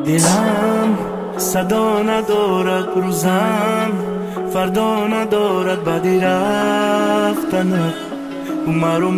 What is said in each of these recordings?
دلم صدا ندارد روزم فردا ندارد بعدی رفتنت او مرا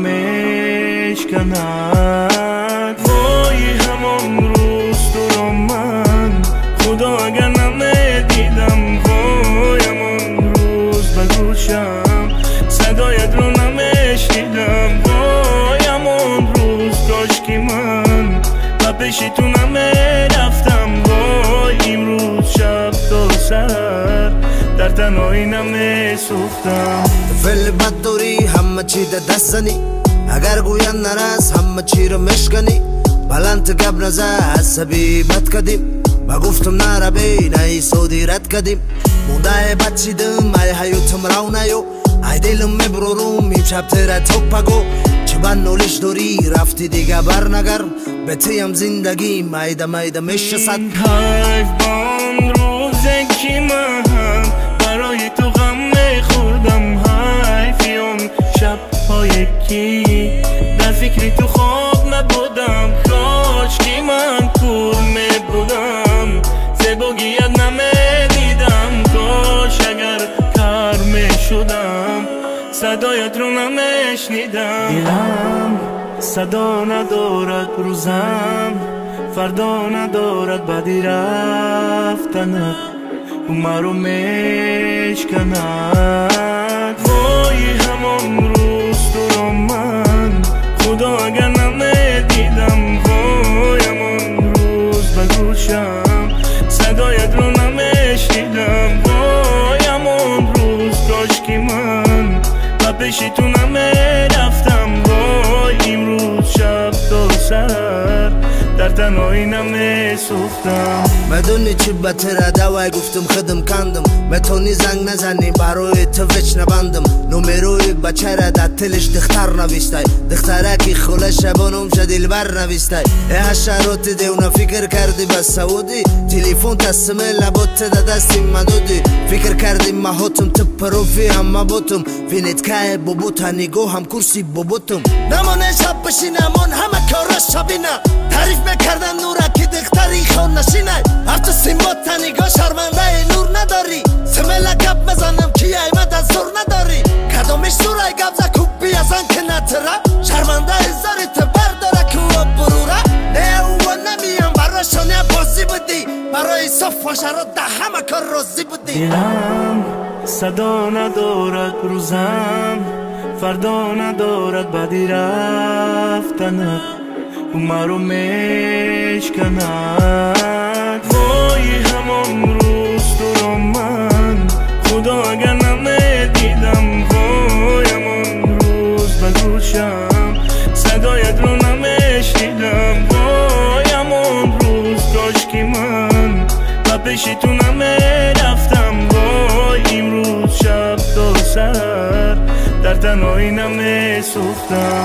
میشکند وای همان روز تو را من خدا اگر نمیدیدم وای همان روز به گوشم صدایت رو نمیشنیدم وای همان روز کاش که من و پیشی تو نمیرفتم وای امروز شب تا سر در تنهایی نمیسوختم فعل بد داری همه چی ده دست زنی اگر گوین نرس همه چی رو مشکنی بلند گب نزه عصبی بد کدیم و گفتم نره بین ای سودی رد کدیم مونده بد چیدم ای حیوتم رو نیو ای دلم مبرورم این شب تره توپگو چه بن نولش داری رفتی دیگه برنگر به تیم زندگی میده میده میشه صد حیف بان روزه که من برای تو غم میخوردم حیفی اون شب‌هایی که در فکری تو خواب نبودم کاش که من کور میبودم زیباگیت نمیدیدم کاش اگر کار میشدم صدایت رو نمیشنیدم دلم صدا ندارد روزم فردا ندارد بعدی رفتنت او مرا میشکند وای همان روز تو را من خدا اگر نمیدیدم وای همان روز به گوشم صدایت رو نمیشنیدم وای همان روز کاش که من و پیشی تو نمیرفتم وای امروز شب تا سر در تنهایی نمیسوختم مدونی چی بتره دوای گفتم خودم کندم متونی زنگ نزنی برای تو وچ نبندم نومروی بچه را در تلش دختر نویستای دختره که خوله شبانم شدیل بر نویستای حشرات دیونا فکر کردی به سعودی تلیفون تسمه لبات ده دستی مدودی فکر کردی محوتم تو پروفی همه بوتم فینت که ببوت نگو هم کرسی ببوتم نمانه شب بشینمون همه کارش شبینه تعریف بکردن نورا که دختری خون نشینه هرچه سیمبات نگاه شرمنده نور نداری سمله گب بزنم که ایمد از زور نداری کدامش زورای گب زکوب بیازن که نتره شرمنده ازاری تو برداره که او بروره نه او نمیم براشانه بازی بودی برای صف و شرات ده همه کار روزی بودی دلم صدا ندارد روزم فردا ندارد بعدی رفتنت او مرا میشکند وای همان روز تو را من خدا اگر نمیدیدم وای همان روز به گوشم صدایت رو نمیشنیدم وای همان روز کاش که من و پیشی تو نمیرفتم وای امروز شب تا سر در تنهایی نمیسوختم